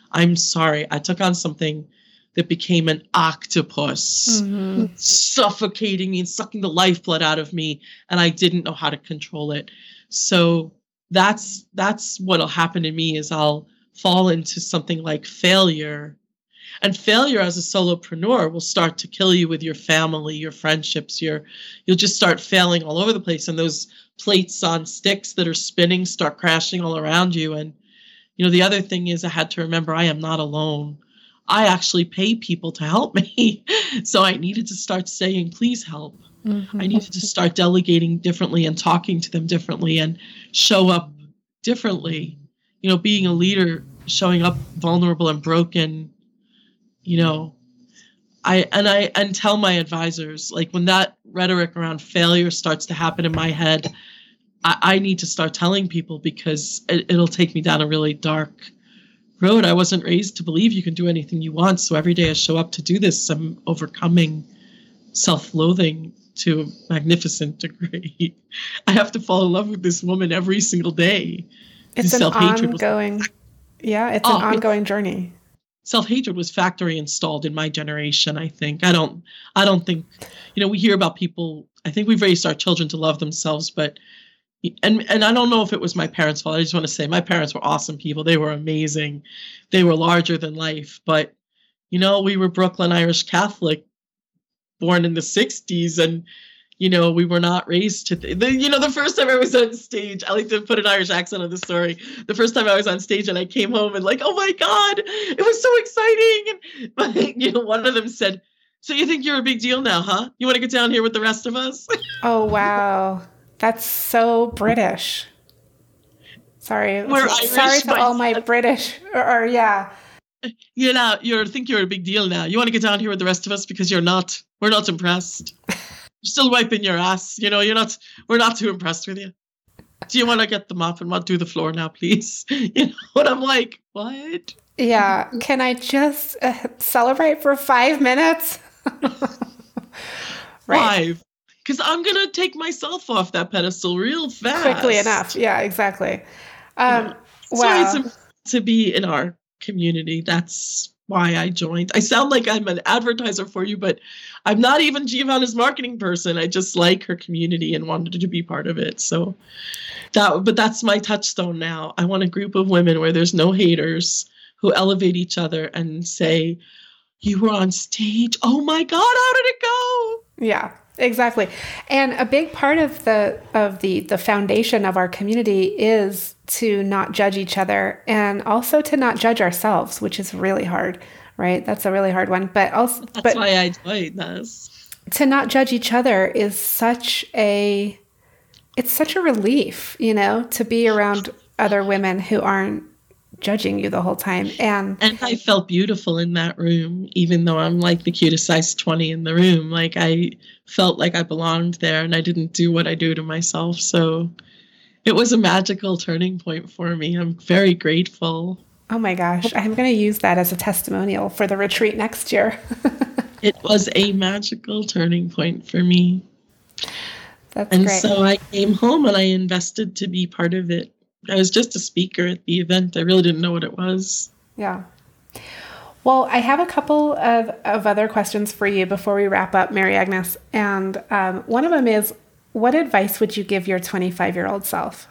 [SPEAKER 9] I took on something that became an octopus, suffocating me and sucking the lifeblood out of me. And I didn't know how to control it. So that's what'll happen to me is I'll fall into something like failure. And failure as a solopreneur will start to kill you with your family, your friendships, you'll just start failing all over the place. And those plates on sticks that are spinning start crashing all around you. And, the other thing is I had to remember I am not alone. I actually pay people to help me. So I needed to start saying, please help. I needed to start delegating differently and talking to them differently and show up differently. Being a leader, showing up vulnerable and broken, I tell my advisors, like, when that rhetoric around failure starts to happen in my head, I need to start telling people because it'll take me down a really dark road. I wasn't raised to believe you can do anything you want. So every day I show up to do this, I'm overcoming self-loathing to a magnificent degree. I have to fall in love with this woman every single day.
[SPEAKER 8] It's an ongoing, Yeah, it's an ongoing journey.
[SPEAKER 9] Self-hatred was factory installed in my generation, I think. I don't think, we hear about people, I think we've raised our children to love themselves, but and I don't know if it was my parents' fault. I just want to say my parents were awesome people. They were amazing. They were larger than life. But, we were Brooklyn Irish Catholic, born in the 60s, and, we were not raised to, the first time I was on stage, I like to put an Irish accent on the story. The first time I was on stage and I came home and like, oh my God, it was so exciting. And, one of them said, so you think you're a big deal now, huh? You want to get down here with the rest of us?
[SPEAKER 8] Oh, wow. That's so British. Sorry.
[SPEAKER 9] We're Irish,
[SPEAKER 8] sorry to all my British, or yeah.
[SPEAKER 9] You think you're a big deal now. You want to get down here with the rest of us because you're not. We're not impressed. You're still wiping your ass. We're not too impressed with you. Do you want to get the mop and do the floor now, please? What I'm like, what?
[SPEAKER 8] Yeah. Can I just celebrate for 5 minutes?
[SPEAKER 9] Right. 5. Because I'm going to take myself off that pedestal real fast.
[SPEAKER 8] Quickly enough. Yeah, exactly. Wow.
[SPEAKER 9] So it's to be in our community. That's why I joined. I sound like I'm an advertiser for you, but I'm not even Giovanna's marketing person. I just like her community and wanted to be part of it. So that's my touchstone now. I want a group of women where there's no haters, who elevate each other and say, you were on stage. Oh my God, how did it go?
[SPEAKER 8] Yeah. Exactly. And a big part of the foundation of our community is to not judge each other, and also to not judge ourselves, which is really hard, right? That's a really hard one. But that's
[SPEAKER 9] why I joined this.
[SPEAKER 8] To not judge each other is such a relief, to be around other women who aren't judging you the whole time. And
[SPEAKER 9] I felt beautiful in that room, even though I'm like the cutest size 20 in the room. Like I felt like I belonged there, and I didn't do what I do to myself. So it was a magical turning point for me. I'm very grateful.
[SPEAKER 8] Oh my gosh. I'm going to use that as a testimonial for the retreat next year.
[SPEAKER 9] It was a magical turning point for me.
[SPEAKER 8] That's great.
[SPEAKER 9] And so I came home and I invested to be part of it. I was just a speaker at the event. I really didn't know what it was.
[SPEAKER 8] Yeah. Well, I have a couple of other questions for you before we wrap up, Mary Agnes. And one of them is, what advice would you give your 25-year-old self?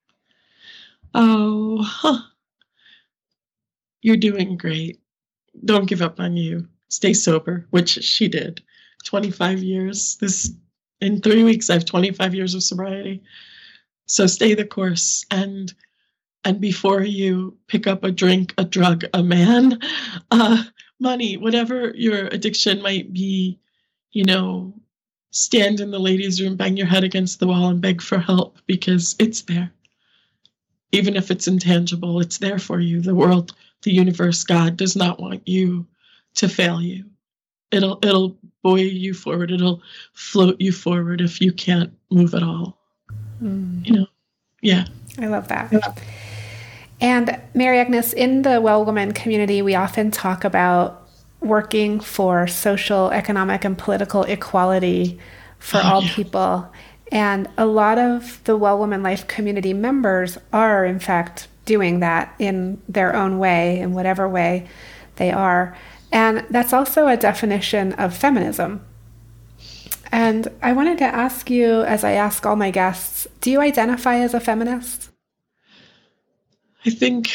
[SPEAKER 9] You're doing great. Don't give up on you. Stay sober, which she did. 25 years. In 3 weeks, I have 25 years of sobriety. So stay the course, and before you pick up a drink, a drug, a man, money, whatever your addiction might be, stand in the ladies' room, bang your head against the wall and beg for help, because it's there. Even if it's intangible, it's there for you. The world, the universe, God does not want you to fail you. It'll buoy you forward. It'll float you forward if you can't move at all. Yeah.
[SPEAKER 8] I love that. Yeah. And Mary Agnes, in the Well Woman community, we often talk about working for social, economic, and political equality for all people. And a lot of the Well Woman Life community members are, in fact, doing that in their own way, in whatever way they are. And that's also a definition of feminism. And I wanted to ask you, as I ask all my guests, do you identify as a feminist?
[SPEAKER 9] I think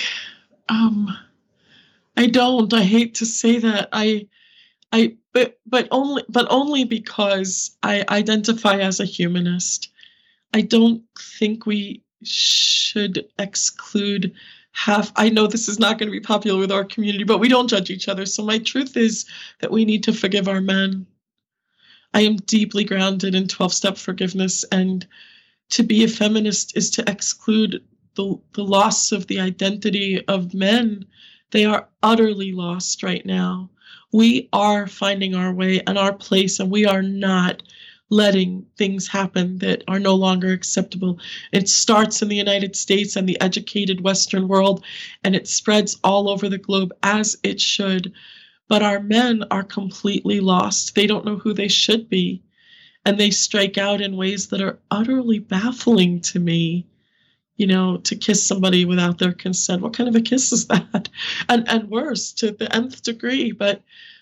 [SPEAKER 9] I don't. I hate to say that. But only because I identify as a humanist. I don't think we should exclude I know this is not going to be popular with our community, but we don't judge each other. So my truth is that we need to forgive our men. I am deeply grounded in 12-step forgiveness, and to be a feminist is to exclude the loss of the identity of men. They are utterly lost right now. We are finding our way and our place, and we are not letting things happen that are no longer acceptable. It starts in the United States and the educated Western world, and it spreads all over the globe, as it should. But our men are completely lost. They don't know who they should be. And they strike out in ways that are utterly baffling to me. to kiss somebody without their consent. What kind of a kiss is that? And worse, to the nth degree. But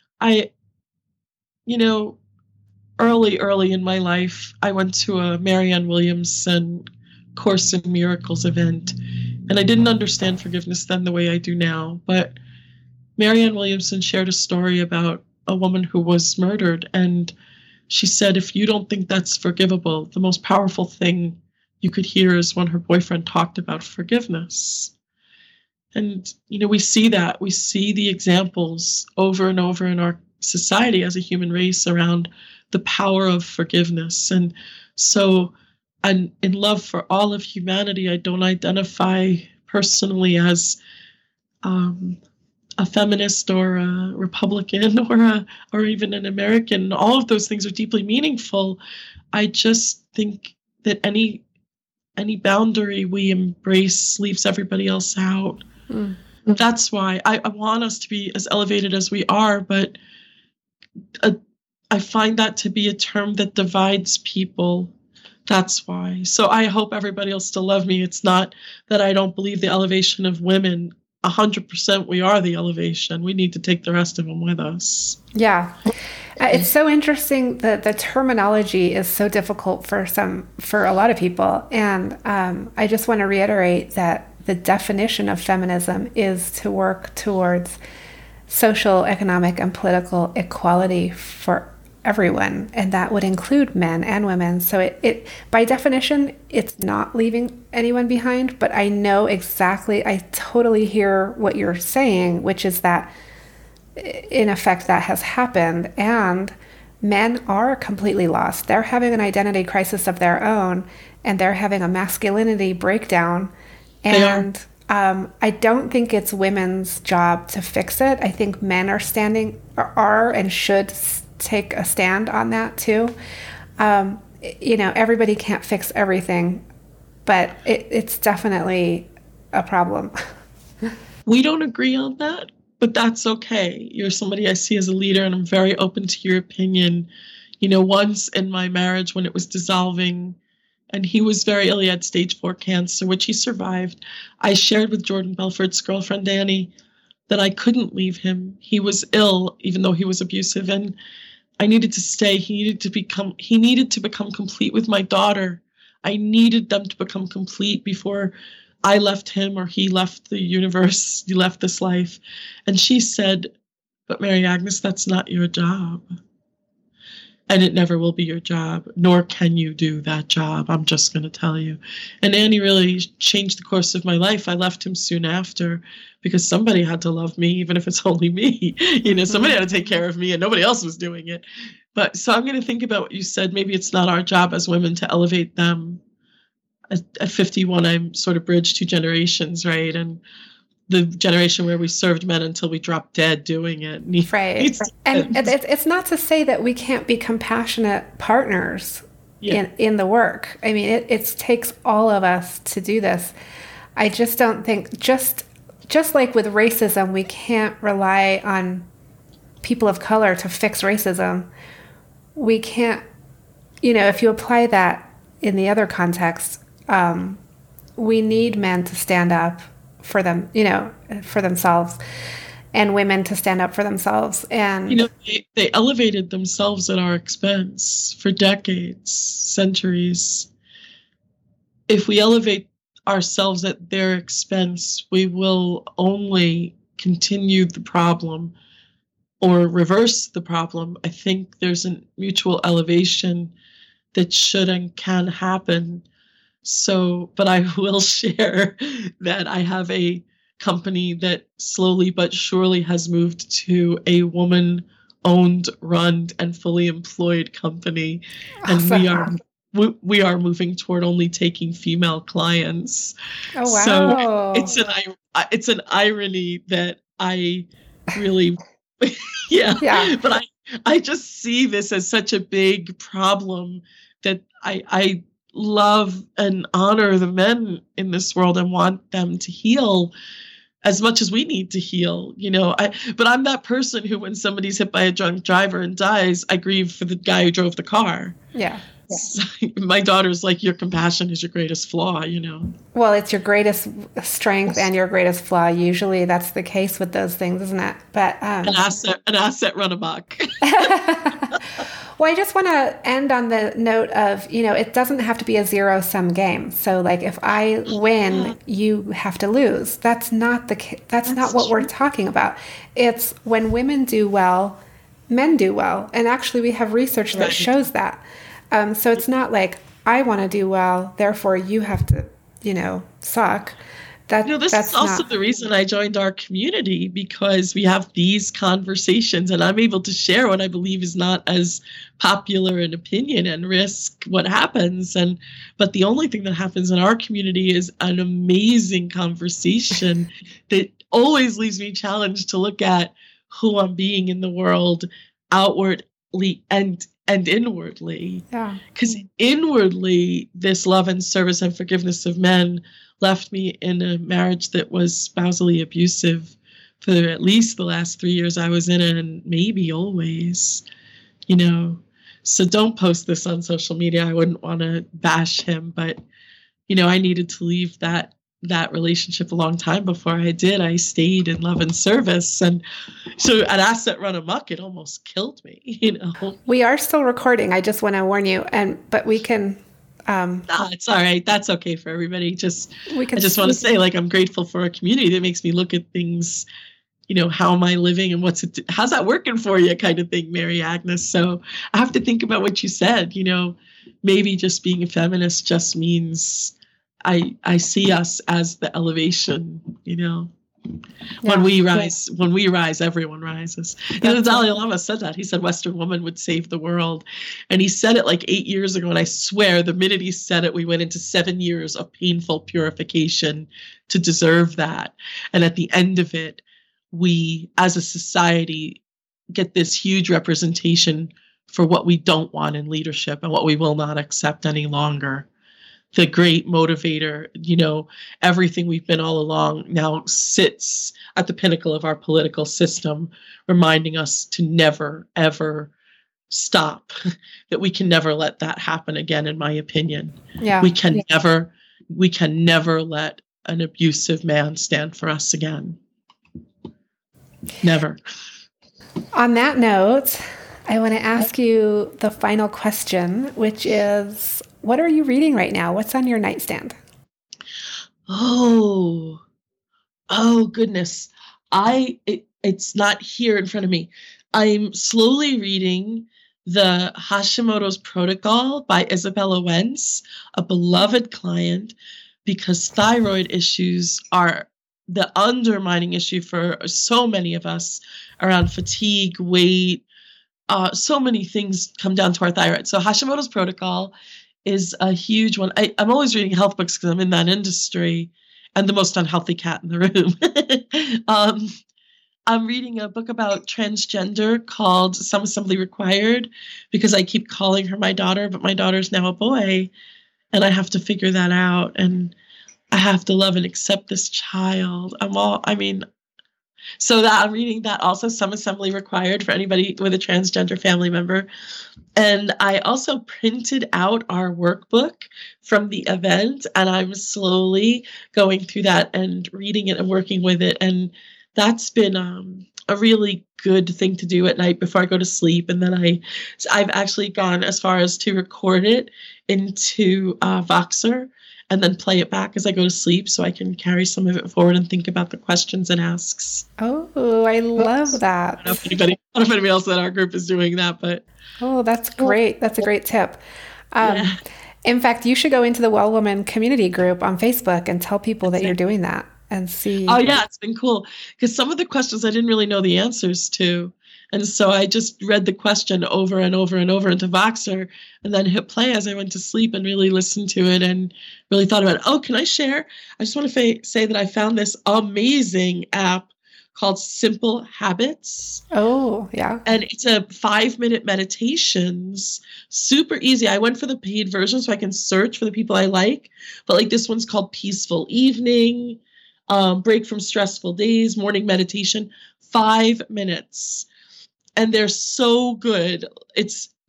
[SPEAKER 9] early in my life, I went to a Marianne Williamson Course in Miracles event, and I didn't understand forgiveness then the way I do now. But Marianne Williamson shared a story about a woman who was murdered, and she said, if you don't think that's forgivable, the most powerful thing you could hear is when her boyfriend talked about forgiveness. And, we see that. We see the examples over and over in our society as a human race around the power of forgiveness. And so I'm in love for all of humanity. I don't identify personally as a feminist or a Republican or even an American. All of those things are deeply meaningful. I just think that any boundary we embrace leaves everybody else out. Mm. That's why I want us to be as elevated as we are, but I find that to be a term that divides people. That's why. So I hope everybody will still love me. It's not that I don't believe the elevation of women. 100% we are the elevation. We need to take the rest of them with us.
[SPEAKER 8] Yeah. It's so interesting that the terminology is so difficult for a lot of people. And I just want to reiterate that the definition of feminism is to work towards social, economic, and political equality for everyone. And that would include men and women. So it by definition, it's not leaving anyone behind. But I know exactly, I totally hear what you're saying, which is that in effect that has happened, and men are completely lost. They're having an identity crisis of their own, and they're having a masculinity breakdown. And I don't think it's women's job to fix it. I think men are and should take a stand on that too. Everybody can't fix everything, but it's definitely a problem.
[SPEAKER 9] We don't agree on that, but that's okay. You're somebody I see as a leader, and I'm very open to your opinion. Once in my marriage when it was dissolving, and he was very ill, he had stage 4 cancer, which he survived, I shared with Jordan Belfort's girlfriend, Danny, that I couldn't leave him. He was ill, even though he was abusive, and I needed to stay. He needed to become complete with my daughter. I needed them to become complete before I left him or he left the universe, he left this life. And she said, but Mary Agnes, that's not your job. And it never will be your job, nor can you do that job. I'm just going to tell you. And Annie really changed the course of my life. I left him soon after because somebody had to love me, even if it's only me. Somebody had to take care of me and nobody else was doing it. But so I'm going to think about what you said. Maybe it's not our job as women to elevate them. At 51, I'm sort of bridged 2 generations, right? And the generation where we served men until we dropped dead doing it.
[SPEAKER 8] Right. And it's not to say that we can't be compassionate partners in the work. I mean, it takes all of us to do this. I just don't think, just like with racism, we can't rely on people of color to fix racism. We can't, if you apply that in the other context, we need men to stand up for them, for themselves, and women to stand up for themselves. And
[SPEAKER 9] they elevated themselves at our expense for decades, centuries. If we elevate ourselves at their expense, we will only continue the problem or reverse the problem. I think there's a mutual elevation that should and can happen. So, but I will share that I have a company that slowly but surely has moved to a woman-owned, run, and fully employed company. Awesome. And we are moving toward only taking female clients.
[SPEAKER 8] Oh, wow.
[SPEAKER 9] So it's an irony that I really, yeah. But I just see this as such a big problem that I love and honor the men in this world and want them to heal as much as we need to heal, but I'm that person who, when somebody's hit by a drunk driver and dies, I grieve for the guy who drove the car.
[SPEAKER 8] Yeah.
[SPEAKER 9] my daughter's like, your compassion is your greatest flaw, you know?
[SPEAKER 8] Well, it's your greatest strength and your greatest flaw. Usually that's the case with those things, isn't it? But
[SPEAKER 9] an asset run amok.
[SPEAKER 8] Well, I just want to end on the note of, it doesn't have to be a zero-sum game. So like if I win, you have to lose. That's not what we're talking about. It's when women do well, men do well. And actually we have research that shows that. So it's not like I want to do well, therefore you have to, suck.
[SPEAKER 9] This is also the reason I joined our community, because we have these conversations and I'm able to share what I believe is not as popular an opinion and risk what happens. But the only thing that happens in our community is an amazing conversation that always leaves me challenged to look at who I'm being in the world outwardly and inwardly. Yeah. Because inwardly, this love and service and forgiveness of men left me in a marriage that was spousally abusive for at least the last 3 years I was in it, and maybe always, So don't post this on social media. I wouldn't want to bash him, but, I needed to leave that relationship a long time before I did. I stayed in love and service. And so an asset run amok, it almost killed me,
[SPEAKER 8] We are still recording. I just want to warn you, but we can...
[SPEAKER 9] it's all right. That's okay for everybody. I just want to say, I'm grateful for a community that makes me look at things, how am I living and how's that working for you kind of thing, Mary Agnes. So I have to think about what you said, maybe just being a feminist just means I see us as the elevation, When we rise, everyone rises. The Dalai Lama said that. He said Western woman would save the world. And he said it 8 years ago. And I swear the minute he said it, we went into 7 years of painful purification to deserve that. And at the end of it, we as a society get this huge representation for what we don't want in leadership and what we will not accept any longer. The great motivator, everything we've been all along now sits at the pinnacle of our political system, reminding us to never, ever stop, that we can never let that happen again, in my opinion. Yeah. We can never let an abusive man stand for us again. Never.
[SPEAKER 8] On that note, I want to ask you the final question, which is, what are you reading right now? What's on your nightstand?
[SPEAKER 9] Oh goodness. It's not here in front of me. I'm slowly reading the Hashimoto's Protocol by Isabella Wentz, a beloved client, because thyroid issues are the undermining issue for so many of us around fatigue, weight. So many things come down to our thyroid. So Hashimoto's Protocol is a huge one. I'm always reading health books because I'm in that industry and the most unhealthy cat in the room. I'm reading a book about transgender called Some Assembly Required, because I keep calling her my daughter, but my daughter's now a boy and I have to figure that out. And I have to love and accept this child. So that I'm reading that also, Some Assembly Required, for anybody with a transgender family member. And I also printed out our workbook from the event, and I'm slowly going through that and reading it and working with it. And that's been a really good thing to do at night before I go to sleep. And then I've actually gone as far as to record it into Voxer and then play it back as I go to sleep so I can carry some of it forward and think about the questions it asks.
[SPEAKER 8] Oh, I love that.
[SPEAKER 9] I don't know if anybody else in our group is doing that, but...
[SPEAKER 8] Oh, that's great. That's a great tip. Yeah. In fact, you should go into the Well Woman community group on Facebook and tell people that you're doing that and see.
[SPEAKER 9] Oh, yeah, it's been cool. Because some of the questions I didn't really know the answers to. And so I just read the question over and over and over into Voxer and then hit play as I went to sleep and really listened to it and really thought about it. Oh, can I share? I just want to say that I found this amazing app called Simple Habits.
[SPEAKER 8] Oh, yeah.
[SPEAKER 9] And it's a 5-minute meditations, super easy. I went for the paid version so I can search for the people I like. But this one's called Peaceful Evening, Break from Stressful Days, Morning Meditation, 5 minutes. And they're so good. It's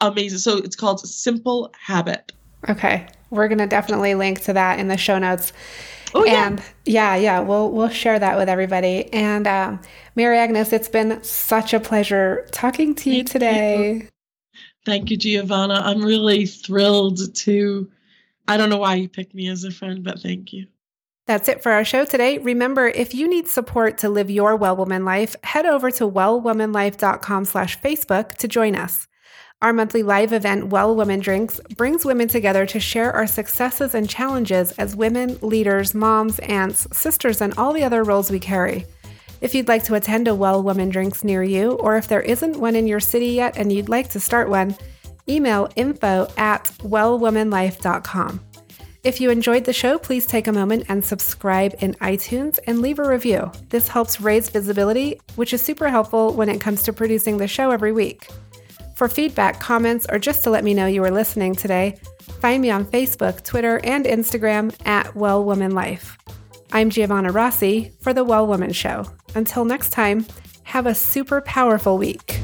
[SPEAKER 9] amazing. So it's called Simple Habit.
[SPEAKER 8] Okay. We're going to definitely link to that in the show notes.
[SPEAKER 9] Oh, yeah.
[SPEAKER 8] And yeah, we'll share that with everybody. And Mary Agnes, it's been such a pleasure talking to you today.
[SPEAKER 9] Thank you, Giovanna. I'm really thrilled to, I don't know why you picked me as a friend, but thank you.
[SPEAKER 8] That's it for our show today. Remember, if you need support to live your Well Woman life, head over to wellwomanlife.com/Facebook to join us. Our monthly live event, Well Woman Drinks, brings women together to share our successes and challenges as women, leaders, moms, aunts, sisters, and all the other roles we carry. If you'd like to attend a Well Woman Drinks near you, or if there isn't one in your city yet and you'd like to start one, email info@wellwomanlife.com. If you enjoyed the show, please take a moment and subscribe in iTunes and leave a review. This helps raise visibility, which is super helpful when it comes to producing the show every week. For feedback, comments, or just to let me know you were listening today, find me on Facebook, Twitter, and Instagram @WellWomanLife. I'm Giovanna Rossi for The Well Woman Show. Until next time, have a super powerful week.